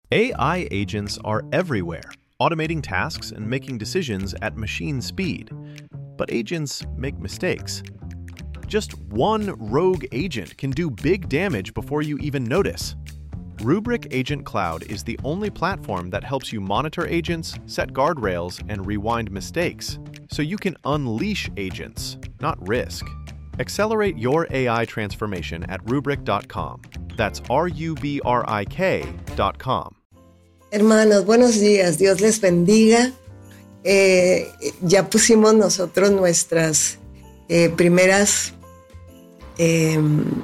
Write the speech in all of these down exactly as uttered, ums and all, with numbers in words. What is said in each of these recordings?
A I agents are everywhere, automating tasks and making decisions at machine speed. But agents make mistakes. Just one rogue agent can do big damage before you even notice. Rubrik Agent Cloud is the only platform that helps you monitor agents, set guardrails, and rewind mistakes, so you can unleash agents, not risk. Accelerate your A I transformation at rubrik dot com. That's R U B R I K dot com. Hermanos, buenos días. Dios les bendiga. Eh, ya pusimos nosotros nuestras eh, primeras... Eh,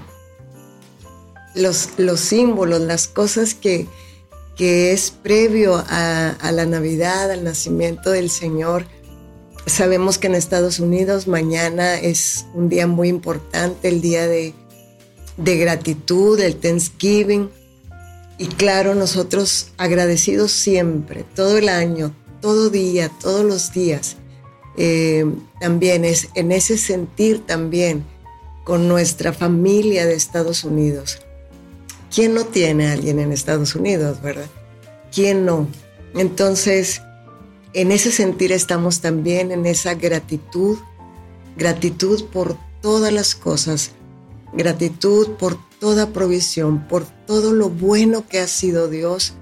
Los, los símbolos, las cosas que, que es previo a, a la Navidad, al nacimiento del Señor. Sabemos que en Estados Unidos mañana es un día muy importante, el día de, de gratitud, el Thanksgiving. Y claro, nosotros agradecidos siempre, todo el año, todo día, todos los días. Eh, también es en ese sentir también con nuestra familia de Estados Unidos. ¿Quién no tiene a alguien en Estados Unidos, verdad? ¿Quién no? Entonces, en ese sentir estamos también en esa gratitud, gratitud por todas las cosas, gratitud por toda provisión, por todo lo bueno que ha sido Dios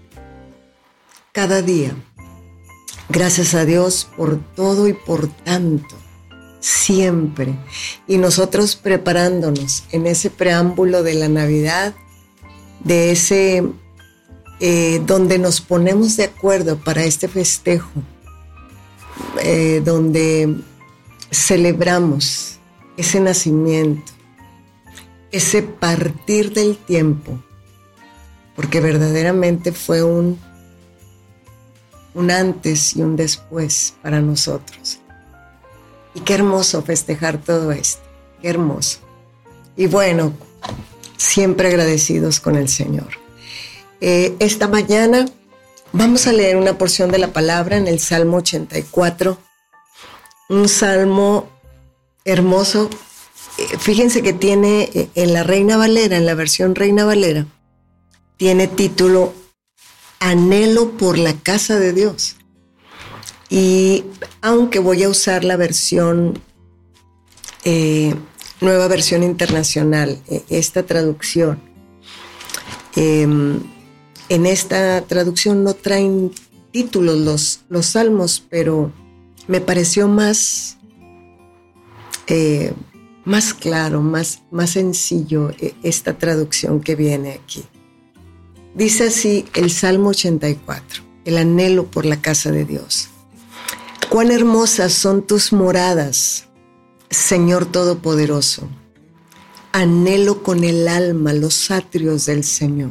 cada día. Gracias a Dios por todo y por tanto, siempre. Y nosotros preparándonos en ese preámbulo de la Navidad, de ese eh, donde nos ponemos de acuerdo para este festejo, eh, donde celebramos ese nacimiento, ese partir del tiempo, porque verdaderamente fue un, un antes y un después para nosotros. Y qué hermoso festejar todo esto, qué hermoso. Y bueno, siempre agradecidos con el Señor. Eh, esta mañana vamos a leer una porción de la palabra en el Salmo ochenta y cuatro, un salmo hermoso. Eh, fíjense que tiene eh, en la Reina Valera, en la versión Reina Valera, tiene título Anhelo por la casa de Dios. Y aunque voy a usar la versión eh, Nueva Versión Internacional, esta traducción. Eh, en esta traducción no traen títulos los, los salmos, pero me pareció más, eh, más claro, más, más sencillo esta traducción que viene aquí. Dice así el Salmo ochenta y cuatro, el anhelo por la casa de Dios. Cuán hermosas son tus moradas, Señor Todopoderoso. Anhelo con el alma los atrios del Señor.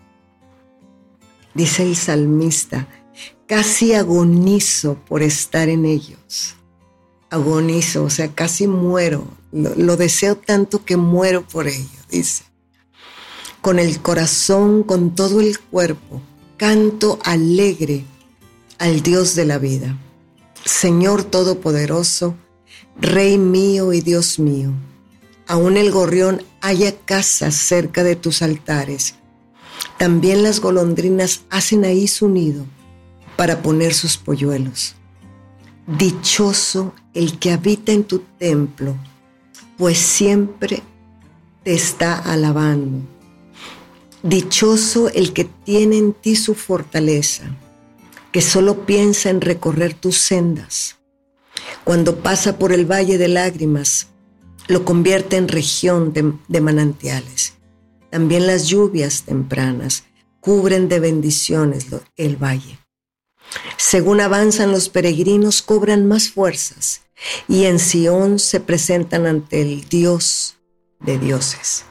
Dice el salmista, casi agonizo por estar en ellos. Agonizo, o sea, casi muero. Lo, lo deseo tanto que muero por ello, dice. Con el corazón, con todo el cuerpo, canto alegre al Dios de la vida. Señor Todopoderoso, Rey mío y Dios mío, aún el gorrión halla casa cerca de tus altares. También las golondrinas hacen ahí su nido para poner sus polluelos. Dichoso el que habita en tu templo, pues siempre te está alabando. Dichoso el que tiene en ti su fortaleza, que solo piensa en recorrer tus sendas. Cuando pasa por el valle de lágrimas, lo convierte en región de, de manantiales. También las lluvias tempranas cubren de bendiciones el valle. Según avanzan los peregrinos, cobran más fuerzas y en Sión se presentan ante el Dios de dioses.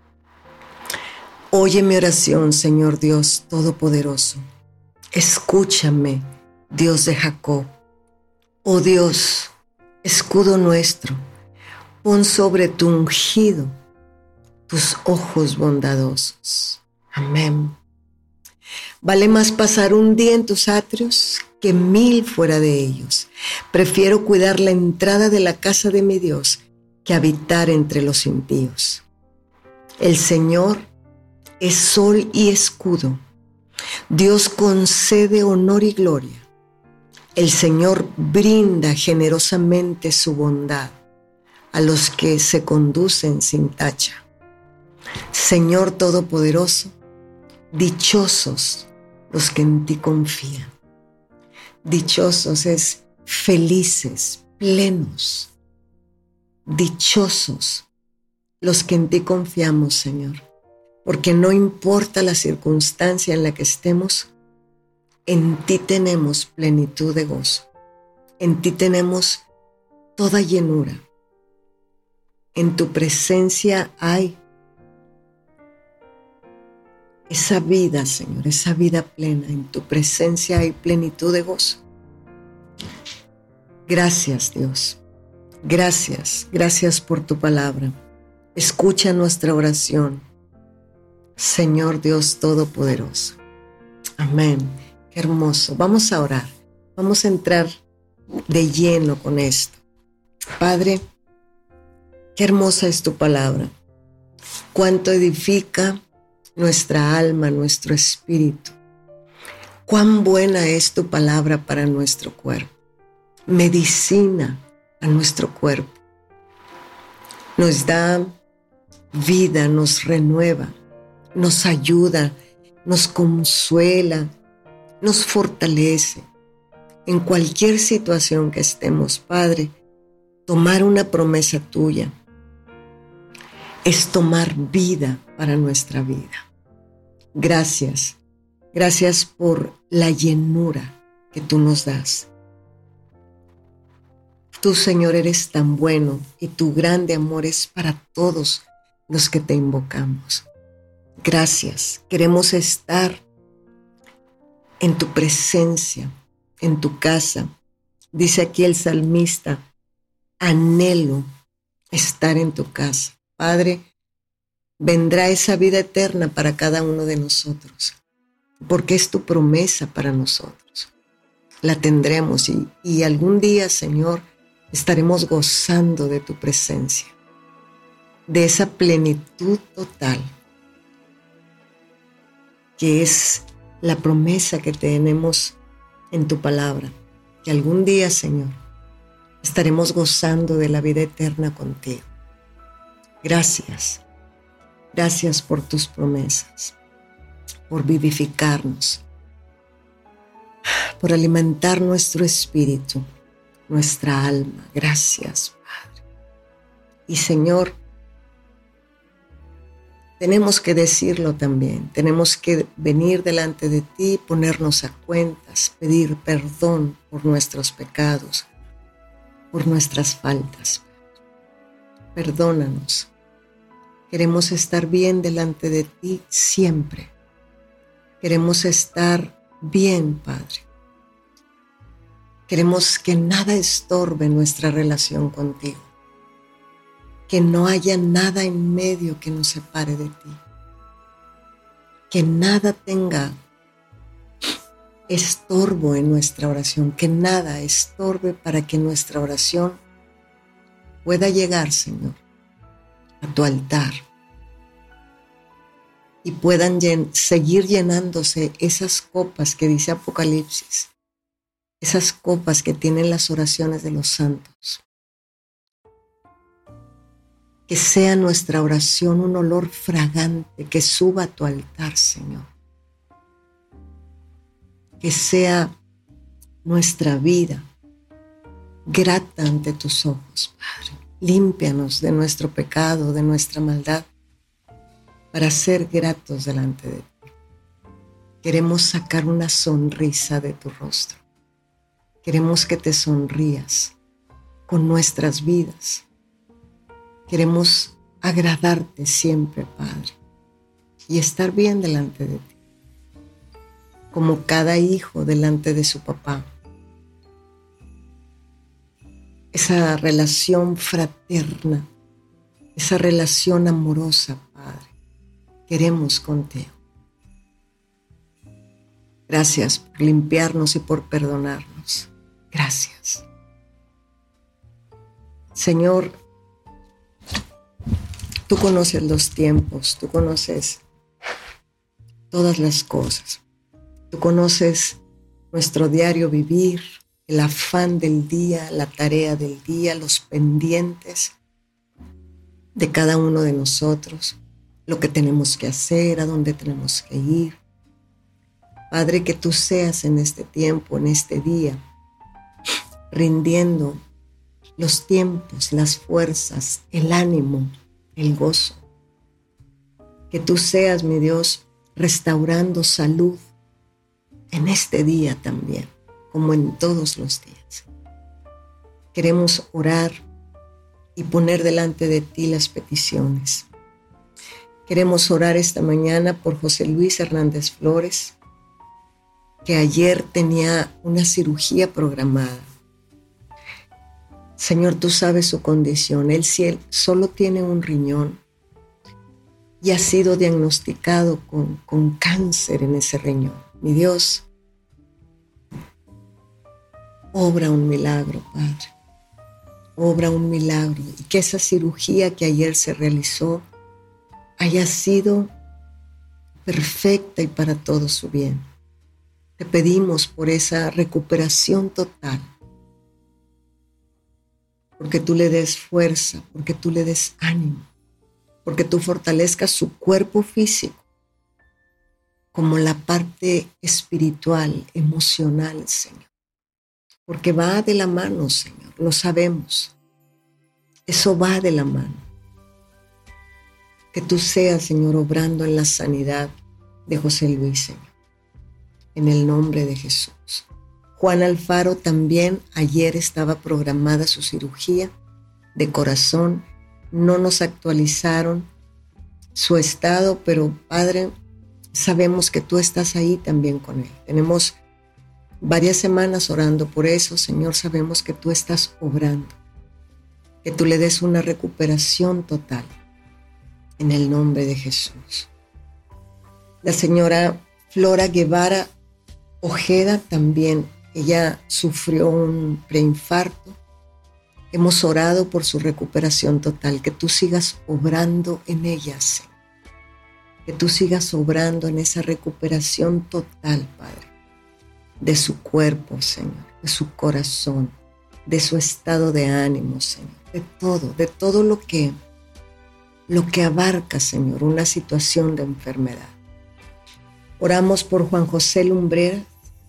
Oye mi oración, Señor Dios Todopoderoso. Escúchame, Dios de Jacob. Oh Dios, escudo nuestro, pon sobre tu ungido tus ojos bondadosos. Amén. Vale más pasar un día en tus atrios que mil fuera de ellos. Prefiero cuidar la entrada de la casa de mi Dios que habitar entre los impíos. El Señor es sol y escudo. Dios concede honor y gloria. El Señor brinda generosamente su bondad a los que se conducen sin tacha. Señor Todopoderoso, dichosos los que en ti confían. Dichosos es felices, plenos. Dichosos los que en ti confiamos, Señor, porque no importa la circunstancia en la que estemos, en ti tenemos plenitud de gozo, en ti tenemos toda llenura. En tu presencia hay esa vida, Señor, esa vida plena. En tu presencia hay plenitud de gozo. Gracias, Dios. Gracias, gracias por tu palabra. Escucha nuestra oración, Señor Dios Todopoderoso. Amén. Qué hermoso. Vamos a orar. Vamos a entrar de lleno con esto. Padre, qué hermosa es tu palabra. Cuánto edifica nuestra alma, nuestro espíritu. Cuán buena es tu palabra para nuestro cuerpo. Medicina a nuestro cuerpo. Nos da vida, nos renueva, nos ayuda, nos consuela, nos fortalece. En cualquier situación que estemos, Padre, tomar una promesa tuya es tomar vida para nuestra vida. Gracias, gracias por la llenura que tú nos das. Tú, Señor, eres tan bueno y tu grande amor es para todos los que te invocamos. Gracias, queremos estar en tu presencia, en tu casa. Dice aquí el salmista, anhelo estar en tu casa. Padre, vendrá esa vida eterna para cada uno de nosotros, porque es tu promesa para nosotros. La tendremos y, y algún día, Señor, estaremos gozando de tu presencia, de esa plenitud total, que es la promesa que tenemos en tu palabra, que algún día, Señor, estaremos gozando de la vida eterna contigo. Gracias, gracias por tus promesas, por vivificarnos, por alimentar nuestro espíritu, nuestra alma. Gracias, Padre. Y Señor, tenemos que decirlo también, tenemos que venir delante de ti, ponernos a cuentas, pedir perdón por nuestros pecados, por nuestras faltas. Perdónanos. Queremos estar bien delante de ti siempre. Queremos estar bien, Padre. Queremos que nada estorbe nuestra relación contigo. Que no haya nada en medio que nos separe de ti. Que nada tenga estorbo en nuestra oración. Que nada estorbe para que nuestra oración pueda llegar, Señor, a tu altar. Y puedan llen- seguir llenándose esas copas que dice Apocalipsis. Esas copas que tienen las oraciones de los santos. Que sea nuestra oración un olor fragante que suba a tu altar, Señor. Que sea nuestra vida grata ante tus ojos, Padre. Límpianos de nuestro pecado, de nuestra maldad, para ser gratos delante de ti. Queremos sacar una sonrisa de tu rostro. Queremos que te sonrías con nuestras vidas. Queremos agradarte siempre, Padre, y estar bien delante de ti, como cada hijo delante de su papá. Esa relación fraterna, esa relación amorosa, Padre, queremos contigo. Gracias por limpiarnos y por perdonarnos. Gracias. Señor, tú conoces los tiempos, tú conoces todas las cosas. Tú conoces nuestro diario vivir, el afán del día, la tarea del día, los pendientes de cada uno de nosotros, lo que tenemos que hacer, a dónde tenemos que ir. Padre, que tú seas en este tiempo, en este día, rindiendo los tiempos, las fuerzas, el ánimo, el gozo. Que tú seas, mi Dios, restaurando salud en este día también, como en todos los días. Queremos orar y poner delante de ti las peticiones. Queremos orar esta mañana por José Luis Hernández Flores, que ayer tenía una cirugía programada. Señor, tú sabes su condición. Él solo tiene un riñón y ha sido diagnosticado con, con cáncer en ese riñón. Mi Dios, obra un milagro, Padre. Obra un milagro. Y que esa cirugía que ayer se realizó haya sido perfecta y para todo su bien. Te pedimos por esa recuperación total, porque tú le des fuerza, porque tú le des ánimo, porque tú fortalezcas su cuerpo físico, como la parte espiritual, emocional, Señor. Porque va de la mano, Señor, lo sabemos. Eso va de la mano. Que tú seas, Señor, obrando en la sanidad de José Luis, Señor. En el nombre de Jesús. Juan Alfaro también ayer estaba programada su cirugía de corazón. No nos actualizaron su estado, pero Padre, sabemos que tú estás ahí también con él. Tenemos varias semanas orando por eso, Señor. Sabemos que tú estás obrando, que tú le des una recuperación total en el nombre de Jesús. La señora Flora Guevara Ojeda también, ella sufrió un preinfarto. Hemos orado por su recuperación total, que tú sigas obrando en ella, Señor. Que tú sigas obrando en esa recuperación total, Padre, de su cuerpo, Señor, de su corazón, de su estado de ánimo, Señor, de todo, de todo lo que, lo que abarca, Señor, una situación de enfermedad. Oramos por Juan José Lumbreras.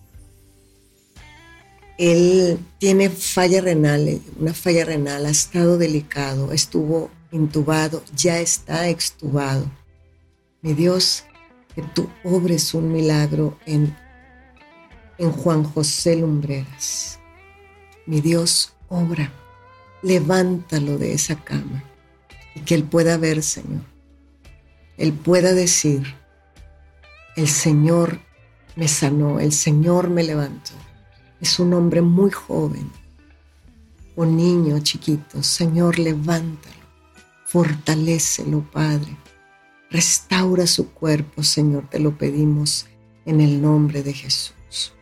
Él tiene falla renal, una falla renal, ha estado delicado, estuvo intubado, ya está extubado. Mi Dios, que tú obres un milagro en, en Juan José Lumbreras. Mi Dios, obra, levántalo de esa cama y que él pueda ver, Señor. Él pueda decir, el Señor me sanó, el Señor me levantó. Es un hombre muy joven, un niño chiquito. Señor, levántalo, fortalécelo, Padre. Restaura su cuerpo, Señor, te lo pedimos en el nombre de Jesús.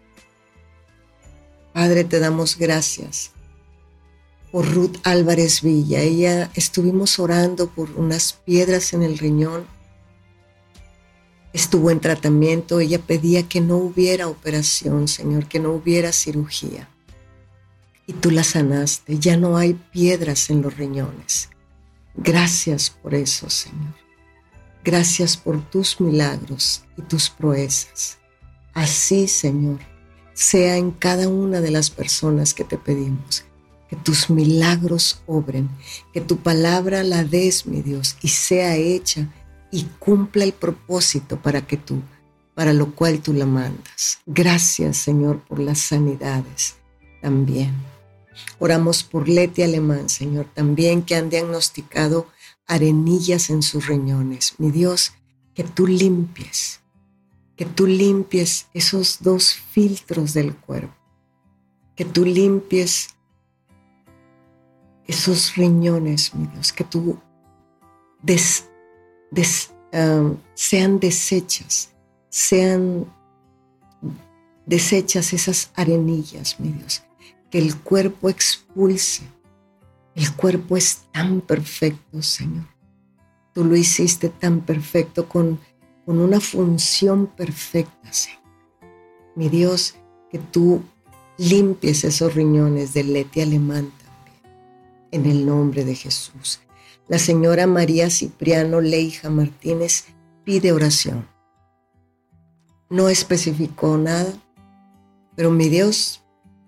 Padre, te damos gracias por Ruth Álvarez Villa. Ella estuvimos orando por unas piedras en el riñón. Estuvo en tratamiento, ella pedía que no hubiera operación, Señor, que no hubiera cirugía. Y tú la sanaste, ya no hay piedras en los riñones. Gracias por eso, Señor. Gracias por tus milagros y tus proezas. Así, Señor, sea en cada una de las personas que te pedimos. Que tus milagros obren, que tu palabra la des, mi Dios, y sea hecha y cumpla el propósito para que tú, para lo cual tú la mandas. Gracias, Señor, por las sanidades también. Oramos por Leti Alemán, Señor, también que han diagnosticado arenillas en sus riñones. Mi Dios, que tú limpies, que tú limpies esos dos filtros del cuerpo, que tú limpies esos riñones, mi Dios, que tú des Des, um, sean deshechas, sean deshechas esas arenillas, mi Dios, que el cuerpo expulse. El cuerpo es tan perfecto, Señor. Tú lo hiciste tan perfecto, con, con una función perfecta, Señor. Mi Dios, que tú limpies esos riñones de Leti Alemán también, en el nombre de Jesús. La señora María Cipriano Leija Martínez pide oración. No especificó nada, pero mi Dios,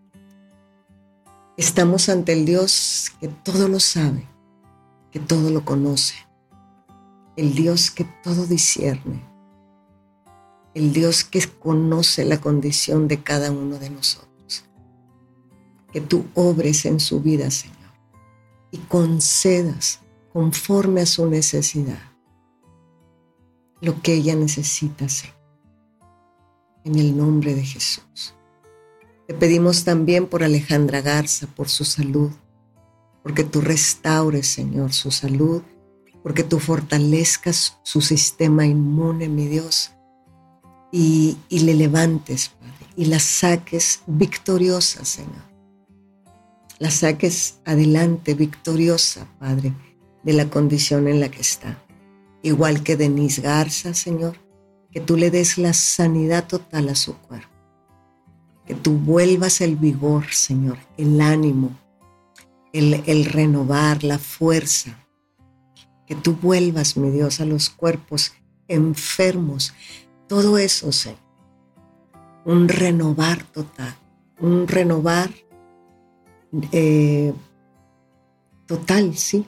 estamos ante el Dios que todo lo sabe, que todo lo conoce, el Dios que todo discierne, el Dios que conoce la condición de cada uno de nosotros. Que tú obres en su vida, Señor, y concedas conforme a su necesidad lo que ella necesita, Señor. En el nombre de Jesús. Te pedimos también por Alejandra Garza, por su salud, porque tú restaures, Señor, su salud, porque tú fortalezcas su sistema inmune, mi Dios, y, y le levantes, Padre, y la saques victoriosa, Señor. La saques adelante, victoriosa, Padre, de la condición en la que está. Igual que Denise Garza, Señor, que tú le des la sanidad total a su cuerpo. Que tú vuelvas el vigor, Señor, el ánimo, el, el renovar, la fuerza. Que tú vuelvas, mi Dios, a los cuerpos enfermos. Todo eso, Señor. Un renovar total. Un renovar eh, total, sí.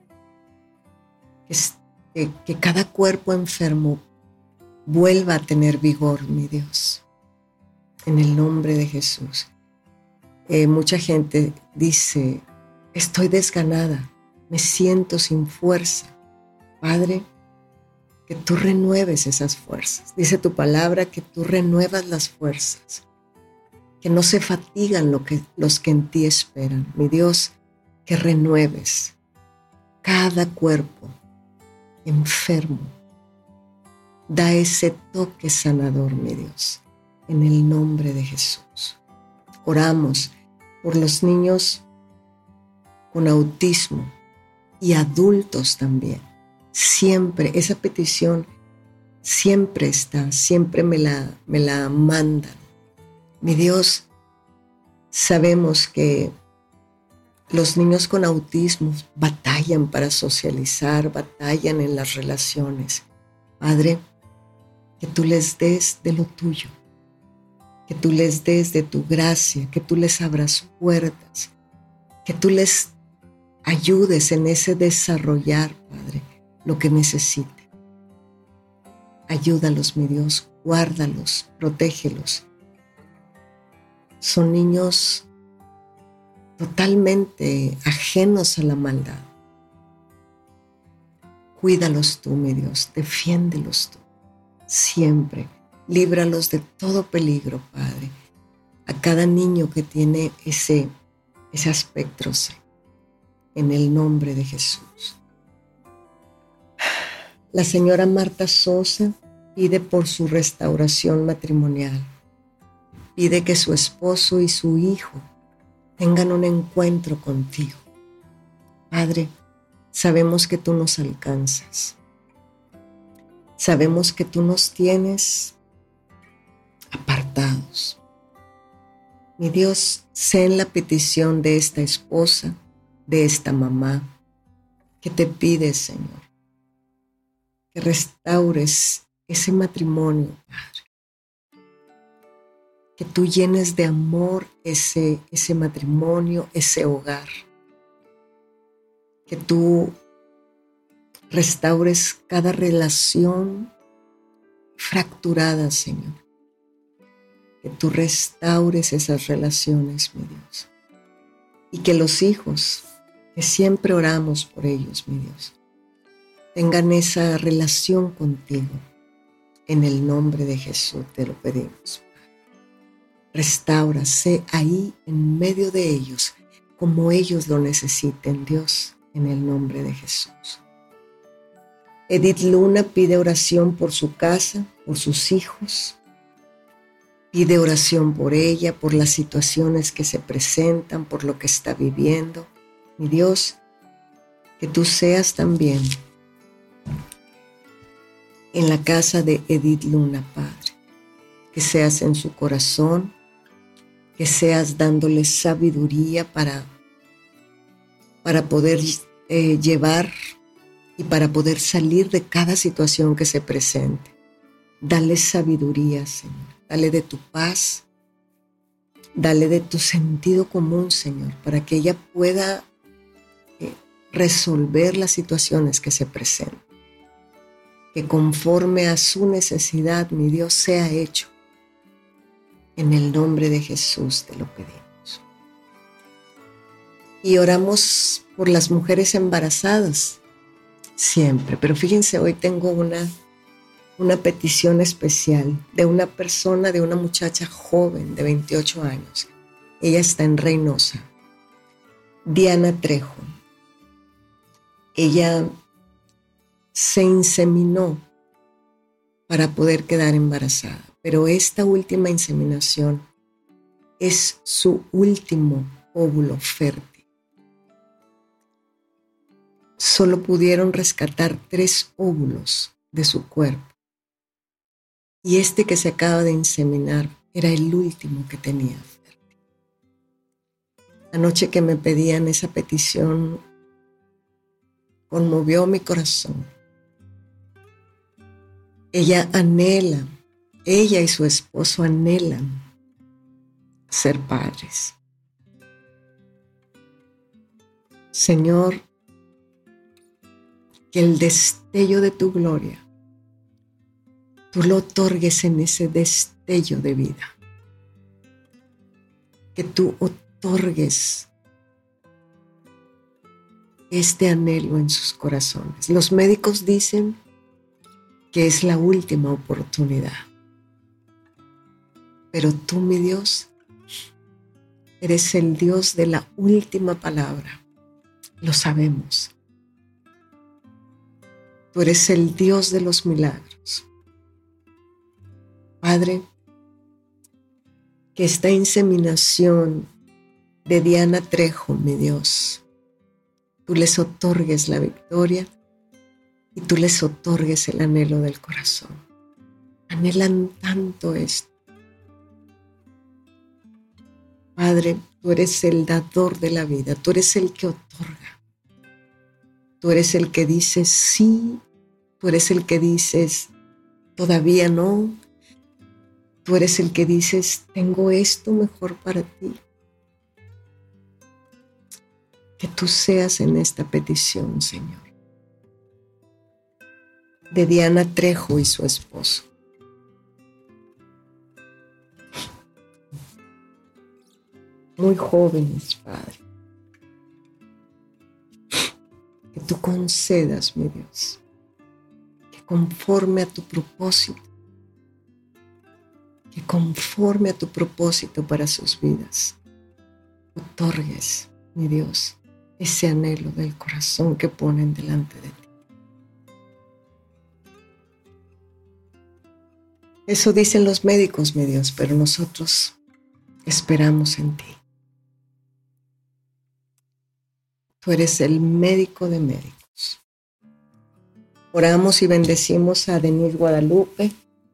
Que, que cada cuerpo enfermo vuelva a tener vigor, mi Dios. En el nombre de Jesús. Eh, mucha gente dice, estoy desganada, me siento sin fuerza. Padre, que tú renueves esas fuerzas. Dice tu palabra que tú renuevas las fuerzas, que no se fatigan lo que, los que en ti esperan. Mi Dios, que renueves cada cuerpo enfermo. Da ese toque sanador, mi Dios, en el nombre de Jesús. Oramos por los niños con autismo y adultos también. Siempre, esa petición siempre está, siempre me la, me la mandan. Mi Dios, sabemos que los niños con autismo batallan para socializar, batallan en las relaciones. Padre, que tú les des de lo tuyo, que tú les des de tu gracia, que tú les abras puertas, que tú les ayudes en ese desarrollar, Padre, lo que necesiten. Ayúdalos, mi Dios, guárdalos, protégelos. Son niños totalmente ajenos a la maldad. Cuídalos tú, mi Dios, defiéndelos tú, siempre. Líbralos de todo peligro, Padre. A cada niño que tiene ese, ese aspecto, en el nombre de Jesús. La señora Marta Sosa pide por su restauración matrimonial. Pide que su esposo y su hijo tengan un encuentro contigo. Padre, sabemos que tú nos alcanzas. Sabemos que tú nos tienes apartados. Mi Dios, sé en la petición de esta esposa, de esta mamá, que te pide, Señor, que restaures ese matrimonio, Padre. Que tú llenes de amor ese, ese matrimonio, ese hogar. Que tú restaures cada relación fracturada, Señor. Que tú restaures esas relaciones, mi Dios. Y que los hijos, que siempre oramos por ellos, mi Dios, tengan esa relación contigo. En el nombre de Jesús te lo pedimos. Restaura, sé ahí en medio de ellos, como ellos lo necesiten, Dios, en el nombre de Jesús. Edith Luna pide oración por su casa, por sus hijos. Pide oración por ella, por las situaciones que se presentan, por lo que está viviendo. Mi Dios, que tú seas también en la casa de Edith Luna, Padre. que seas en su corazón, que seas dándole sabiduría para, para poder eh, llevar y para poder salir de cada situación que se presente. Dale sabiduría, Señor. Dale de tu paz. Dale de tu sentido común, Señor, para que ella pueda eh, resolver las situaciones que se presenten. Que conforme a su necesidad, mi Dios, sea hecho. En el nombre de Jesús te lo pedimos. Y oramos por las mujeres embarazadas, siempre. Pero fíjense, hoy tengo una, una petición especial de una persona, de una muchacha joven de veintiocho años. Ella está en Reynosa. Diana Trejo. Ella se inseminó para poder quedar embarazada, pero esta última inseminación es su último óvulo fértil. Solo pudieron rescatar tres óvulos de su cuerpo y este que se acaba de inseminar era el último que tenía fértil. Anoche que me pedían esa petición conmovió mi corazón. Ella anhela, ella y su esposo anhelan ser padres. Señor, que el destello de tu gloria, tú lo otorgues en ese destello de vida. Que tú otorgues este anhelo en sus corazones. Los médicos dicen que es la última oportunidad. Pero tú, mi Dios, eres el Dios de la última palabra. Lo sabemos. Tú eres el Dios de los milagros. Padre, que esta inseminación de Diana Trejo, mi Dios, tú les otorgues la victoria y tú les otorgues el anhelo del corazón. Anhelan tanto esto. Padre, tú eres el dador de la vida, tú eres el que otorga. Tú eres el que dices sí, tú eres el que dices todavía no. Tú eres el que dices tengo esto mejor para ti. Que tú seas en esta petición, Señor, de Diana Trejo y su esposo. Muy jóvenes, Padre. Que tú concedas, mi Dios, que conforme a tu propósito, que conforme a tu propósito para sus vidas, otorgues, mi Dios, ese anhelo del corazón que ponen delante de ti. Eso dicen los médicos, mi Dios, pero nosotros esperamos en ti. Tú eres el médico de médicos. Oramos y bendecimos a Denise Guadalupe,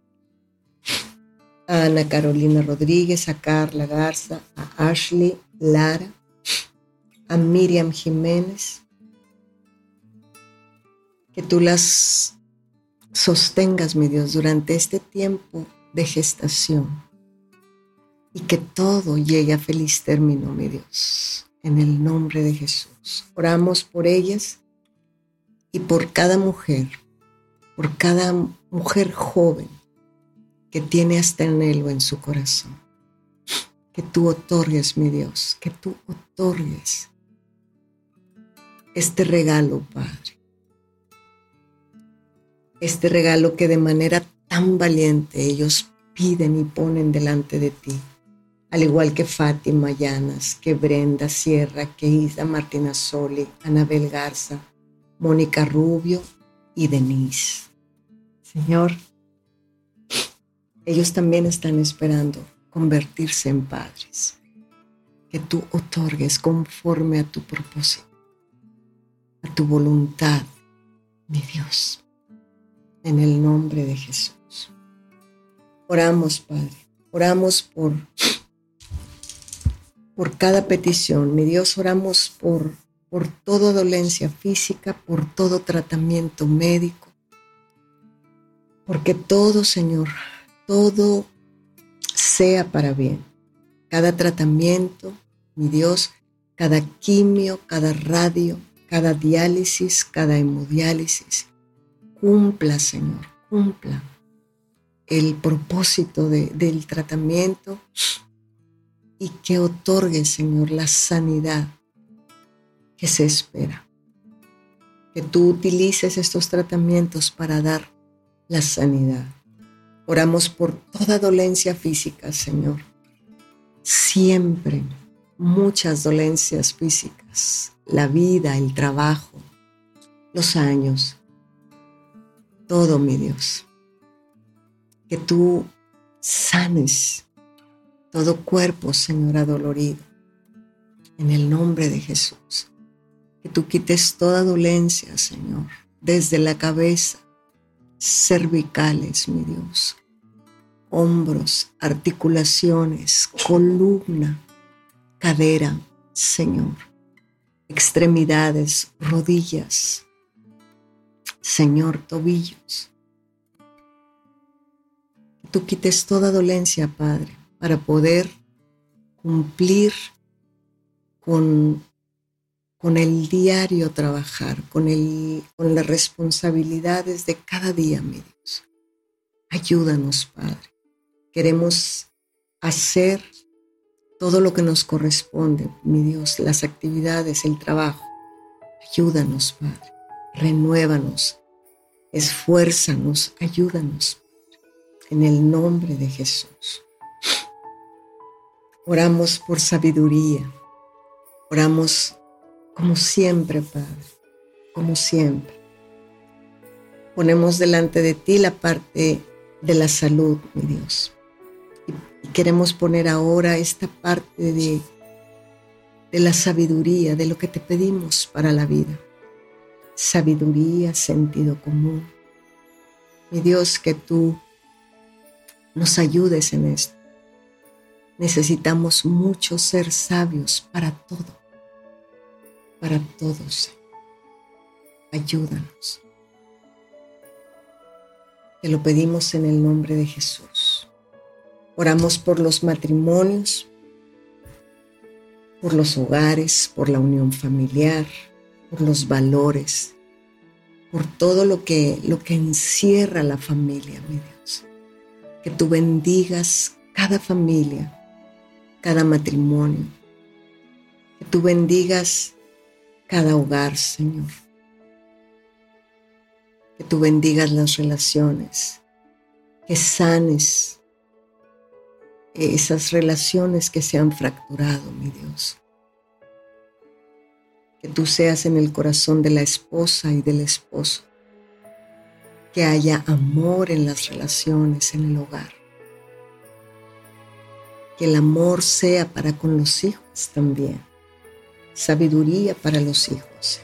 a Ana Carolina Rodríguez, a Carla Garza, a Ashley Lara, a Miriam Jiménez. Que tú las sostengas, mi Dios, durante este tiempo de gestación y que todo llegue a feliz término, mi Dios. En el nombre de Jesús. Oramos por ellas y por cada mujer, por cada mujer joven que tiene hasta anhelo en su corazón. Que tú otorgues, mi Dios, que tú otorgues este regalo, Padre. Este regalo que de manera tan valiente ellos piden y ponen delante de ti. Al igual que Fátima Llanas, que Brenda Sierra, que Isa Martínez-Soli, Anabel Garza, Mónica Rubio y Denise. Señor, ellos también están esperando convertirse en padres. Que tú otorgues conforme a tu propósito, a tu voluntad, mi Dios, en el nombre de Jesús. Oramos, Padre, oramos por, por cada petición. Mi Dios, oramos por, por toda dolencia física, por todo tratamiento médico, porque todo, Señor, todo sea para bien. Cada tratamiento, mi Dios, cada quimio, cada radio, cada diálisis, cada hemodiálisis, cumpla, Señor, cumpla el propósito de, del tratamiento y que otorgue, Señor, la sanidad que se espera. Que tú utilices estos tratamientos para dar la sanidad. Oramos por toda dolencia física, Señor. Siempre muchas dolencias físicas, la vida, el trabajo, los años, todo, mi Dios. Que tú sanes todo cuerpo, Señor, adolorido, en el nombre de Jesús. Que tú quites toda dolencia, Señor, desde la cabeza, cervicales, mi Dios, hombros, articulaciones, columna, cadera, Señor, extremidades, rodillas, Señor, tobillos. Que tú quites toda dolencia, Padre, para poder cumplir con, con el diario trabajar, con, el, con las responsabilidades de cada día, mi Dios. Ayúdanos, Padre. Queremos hacer todo lo que nos corresponde, mi Dios, las actividades, el trabajo. Ayúdanos, Padre. Renuévanos, esfuérzanos, ayúdanos, Padre, en el nombre de Jesús. Oramos por sabiduría. Oramos como siempre, Padre, como siempre. Ponemos delante de ti la parte de la salud, mi Dios. Y, y queremos poner ahora esta parte de, de la sabiduría, de lo que te pedimos para la vida. Sabiduría, sentido común. Mi Dios, que tú nos ayudes en esto. Necesitamos mucho ser sabios para todo, para todos. Ayúdanos. Te lo pedimos en el nombre de Jesús. Oramos por los matrimonios, por los hogares, por la unión familiar, por los valores, por todo lo que, lo que encierra la familia, mi Dios. Que tú bendigas cada familia, cada matrimonio. Que tú bendigas cada hogar, Señor. Que tú bendigas las relaciones, que sanes esas relaciones que se han fracturado, mi Dios. Que tú seas en el corazón de la esposa y del esposo. Que haya amor en las relaciones, en el hogar. Que el amor sea para con los hijos también. Sabiduría para los hijos.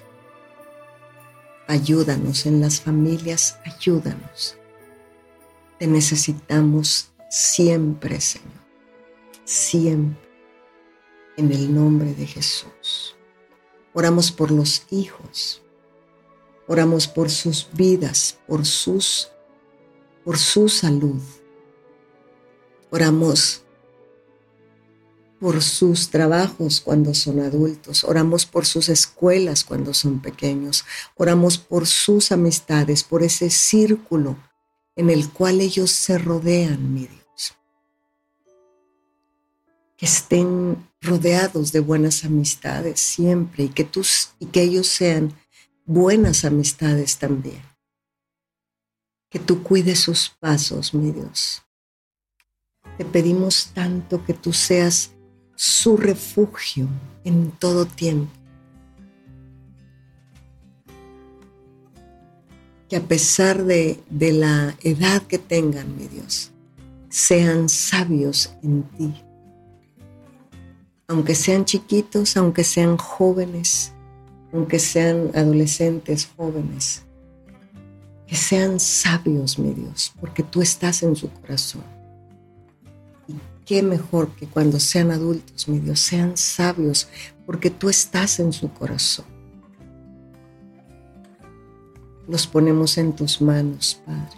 Ayúdanos en las familias, ayúdanos. Te necesitamos siempre, Señor. Siempre. En el nombre de Jesús. Oramos por los hijos. Oramos por sus vidas, por sus, por su salud. Oramos por sus trabajos cuando son adultos. Oramos por sus escuelas cuando son pequeños. Oramos por sus amistades, por ese círculo en el cual ellos se rodean, mi Dios. Que estén rodeados de buenas amistades siempre y que, tus, y que ellos sean buenas amistades también. Que tú cuides sus pasos, mi Dios. Te pedimos tanto que tú seas su refugio en todo tiempo. Que a pesar de, de la edad que tengan, mi Dios, sean sabios en ti. Aunque sean chiquitos, aunque sean jóvenes, aunque sean adolescentes jóvenes, que sean sabios, mi Dios, porque tú estás en su corazón. qué mejor que cuando sean adultos, mi Dios, sean sabios, porque tú estás en su corazón. Los ponemos en tus manos, Padre.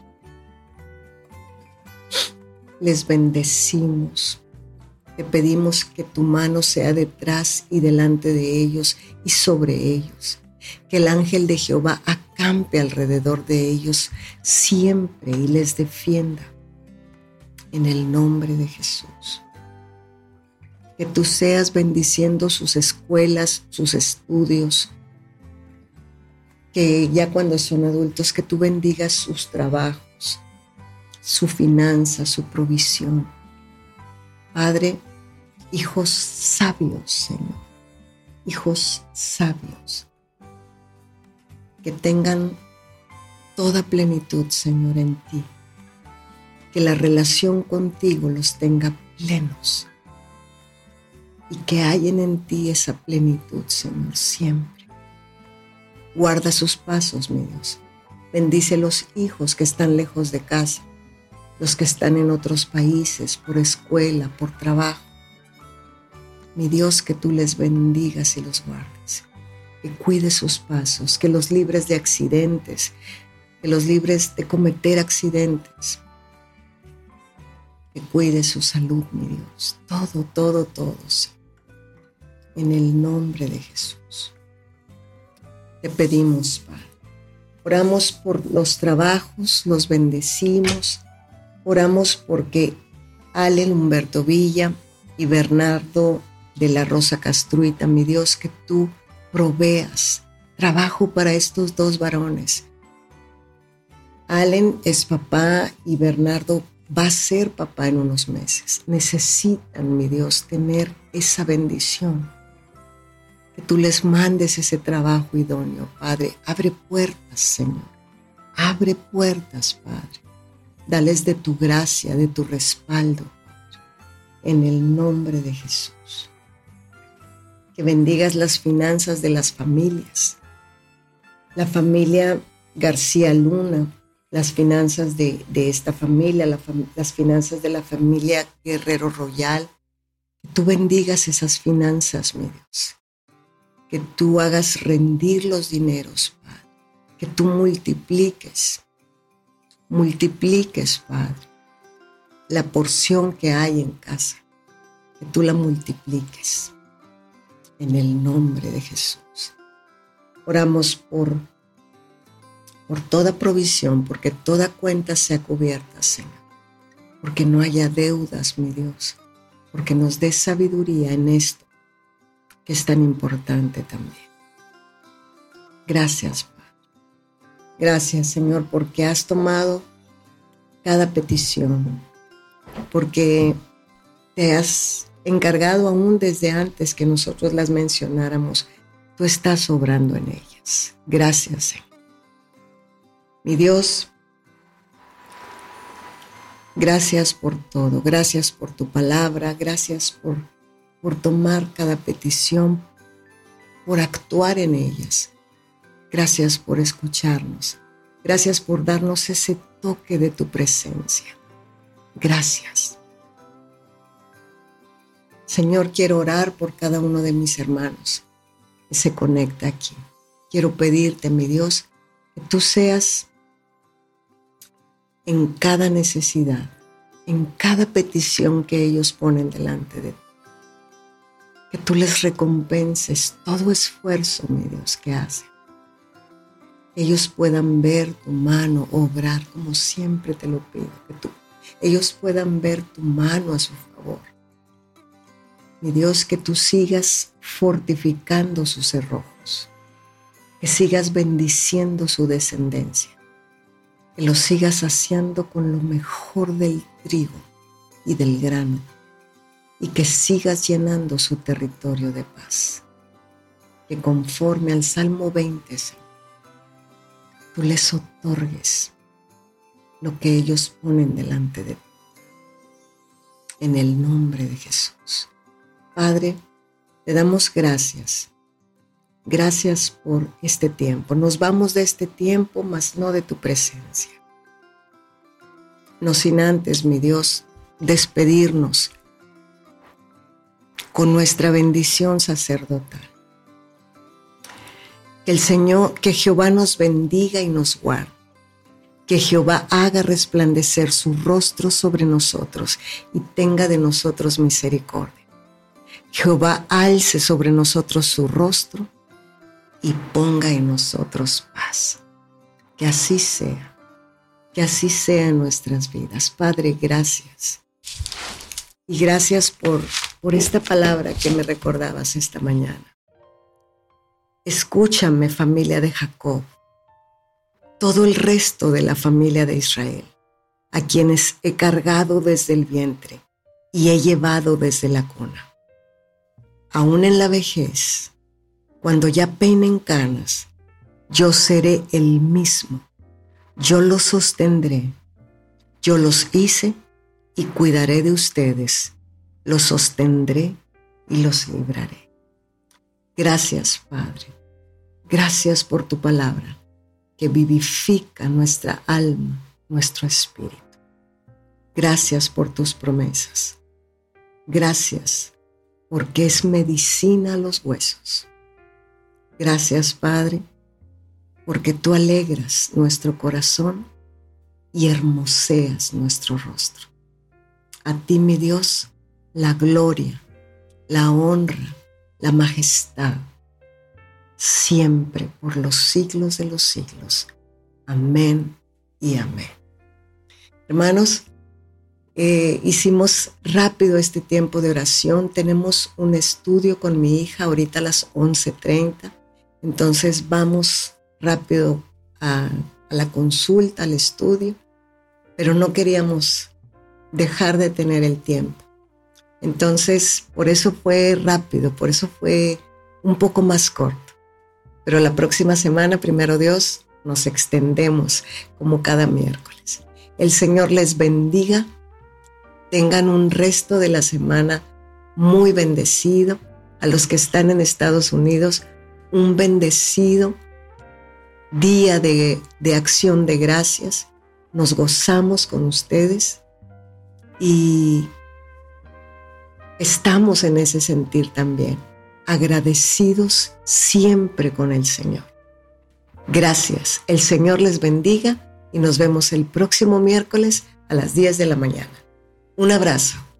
Les bendecimos. Te pedimos que tu mano sea detrás y delante de ellos y sobre ellos. Que el ángel de Jehová acampe alrededor de ellos siempre y les defienda. En el nombre de Jesús. Que tú seas bendiciendo sus escuelas, sus estudios. Que ya cuando son adultos, que tú bendigas sus trabajos, su finanza, su provisión. Padre, hijos sabios, Señor. Hijos sabios. Que tengan toda plenitud, Señor, en ti. Que la relación contigo los tenga plenos y que hallen en ti esa plenitud, Señor, siempre. Guarda sus pasos, mi Dios. Bendice los hijos que están lejos de casa, los que están en otros países, por escuela, por trabajo. Mi Dios, que tú les bendigas y los guardes, que cuides sus pasos, que los libres de accidentes, que los libres de cometer accidentes, que cuide su salud, mi Dios. Todo, todo, todo, sí. En el nombre de Jesús. Te pedimos, Padre. Oramos por los trabajos, los bendecimos. Oramos porque Ale Humberto Villa y Bernardo de la Rosa Castruita, mi Dios, que tú proveas trabajo para estos dos varones. Allen es papá y Bernardo va a ser papá en unos meses. Necesitan, mi Dios, tener esa bendición. Que tú les mandes ese trabajo idóneo, Padre. Abre puertas, Señor. Abre puertas, Padre. Dales de tu gracia, de tu respaldo, Padre. En el nombre de Jesús. Que bendigas las finanzas de las familias. La familia García Luna, las finanzas de, de esta familia, la fam- las finanzas de la familia Guerrero Royal. Que tú bendigas esas finanzas, mi Dios. Que tú hagas rendir los dineros, Padre. Que tú multipliques, multipliques, Padre, la porción que hay en casa. Que tú la multipliques. En el nombre de Jesús. Oramos por por toda provisión, porque toda cuenta sea cubierta, Señor, porque no haya deudas, mi Dios, porque nos des sabiduría en esto, que es tan importante también. Gracias, Padre. Gracias, Señor, porque has tomado cada petición, porque te has encargado aún desde antes que nosotros las mencionáramos. Tú estás obrando en ellas. Gracias, Señor. Mi Dios, gracias por todo, gracias por tu palabra, gracias por, por tomar cada petición, por actuar en ellas. Gracias por escucharnos, gracias por darnos ese toque de tu presencia. Gracias. Señor, quiero orar por cada uno de mis hermanos que se conecta aquí. Quiero pedirte, mi Dios, que tú seas en cada necesidad, en cada petición que ellos ponen delante de ti. Que tú les recompenses todo esfuerzo, mi Dios, que hacen. Que ellos puedan ver tu mano obrar como siempre te lo pido. Que tú, ellos puedan ver tu mano a su favor. Mi Dios, que tú sigas fortificando sus cerrojos. Que sigas bendiciendo su descendencia. Que los sigas saciando con lo mejor del trigo y del grano, y que sigas llenando su territorio de paz. Que conforme al Salmo veinte, Señor, tú les otorgues lo que ellos ponen delante de ti. En el nombre de Jesús. Padre, te damos gracias. Gracias por este tiempo. Nos vamos de este tiempo, mas no de tu presencia. No sin antes, mi Dios, despedirnos con nuestra bendición sacerdotal. Que el Señor, que Jehová nos bendiga y nos guarde. Que Jehová haga resplandecer su rostro sobre nosotros y tenga de nosotros misericordia. Jehová alce sobre nosotros su rostro y ponga en nosotros paz. Que así sea, que así sea en nuestras vidas. Padre, gracias. Y gracias por, por esta palabra que me recordabas esta mañana. Escúchame, familia de Jacob, todo el resto de la familia de Israel, a quienes he cargado desde el vientre y he llevado desde la cuna. Aún en la vejez, cuando ya peinen canas, yo seré el mismo, yo los sostendré, yo los hice y cuidaré de ustedes, los sostendré y los libraré. Gracias, Padre, gracias por tu palabra, que vivifica nuestra alma, nuestro espíritu. Gracias por tus promesas. Gracias porque es medicina a los huesos. Gracias, Padre, porque tú alegras nuestro corazón y hermoseas nuestro rostro. A ti, mi Dios, la gloria, la honra, la majestad, siempre por los siglos de los siglos. Amén y amén. Hermanos, eh, hicimos rápido este tiempo de oración. Tenemos un estudio con mi hija ahorita a las once treinta. Entonces vamos rápido a, a la consulta, al estudio, pero no queríamos dejar de tener el tiempo. Entonces, por eso fue rápido, por eso fue un poco más corto. Pero la próxima semana, primero Dios, nos extendemos como cada miércoles. El Señor les bendiga. Tengan un resto de la semana muy bendecido. A los que están en Estados Unidos, un bendecido día de, de acción de gracias. Nos gozamos con ustedes y estamos en ese sentir también, agradecidos siempre con el Señor. Gracias. El Señor les bendiga y nos vemos el próximo miércoles a las diez de la mañana. Un abrazo.